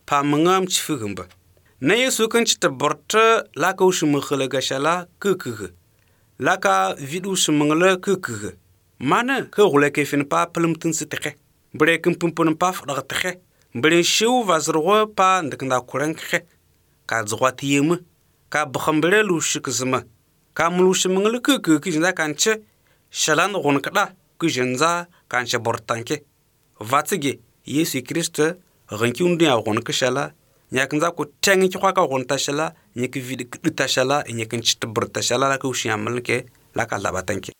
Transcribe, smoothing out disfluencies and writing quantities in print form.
pa mangam chifugumba na Yesu kan chita borta la ka ushmukhle gashala kukugu la ka vidu shmangla kukugu mana ka gule ke fin pa plumtin siteke bre kin pumpun pa fdagteke bre shiu vazrwa pa ndaknda kuranke ka zwati yema ka bkhambere lu shikzma ka mulu shmangla kukugu jinda kanche shalan gonkada ku jinza kanche bortanke vatsige Yesu Christ ranki undi a gon kashala nyakanza ko tengi kwa ka gon tashala nyeki vid tashala nyekin chitbur tashala la ku shiamal ke la ka labatanke